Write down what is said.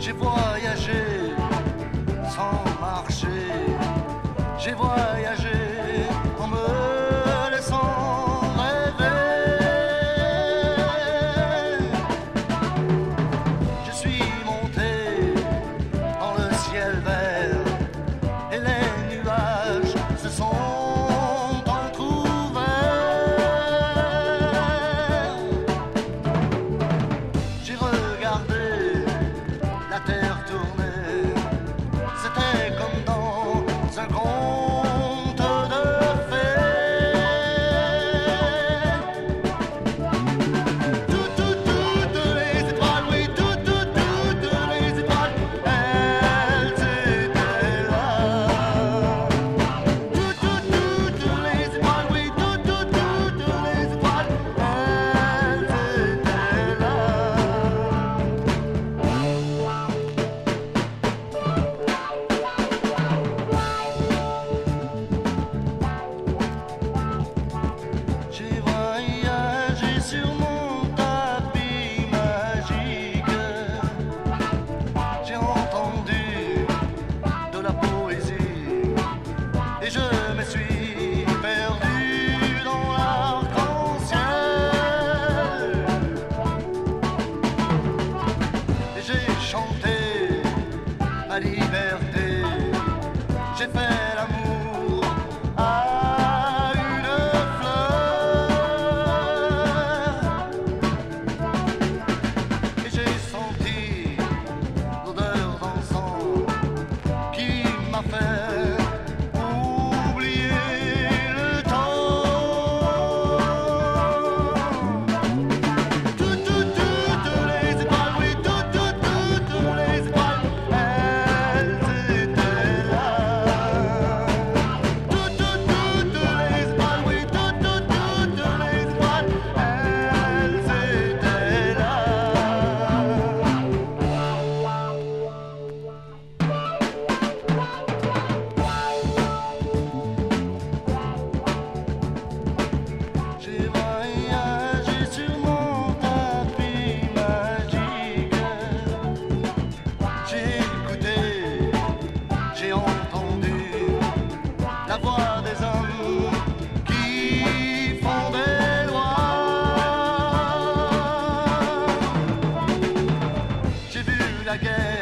J'ai voyagé sans marcher, j'ai voyagé en me laissant rêver. Je suis monté dans le ciel vert et les nuages se sont entr'ouverts. J'ai regardé la terre tourner, c'était comme dans un conte de fées. Toutes les étoiles, oui, toutes les étoiles, elles étaient là. Toutes les étoiles, oui, toutes les étoiles, elles étaient là. J'ai voyagé sur mon tapis magique, j'ai entendu de la poésie et je me suis perdu dans l'arc-en-ciel. Et j'ai chanté ma liberté, j'ai fait l'amour à une fleur. Et j'ai senti l'odeur d'encens qui m'a fait oublier le temps. Toutes les étoiles, oui, toutes les étoiles, elles étaient là. Toutes les étoiles, oui, toutes les étoiles, elles étaient là. J'ai voyagé sur mon tapis magique, j'ai écouté, j'ai entendu la voix des hommes qui font des lois. J'ai vu la guerre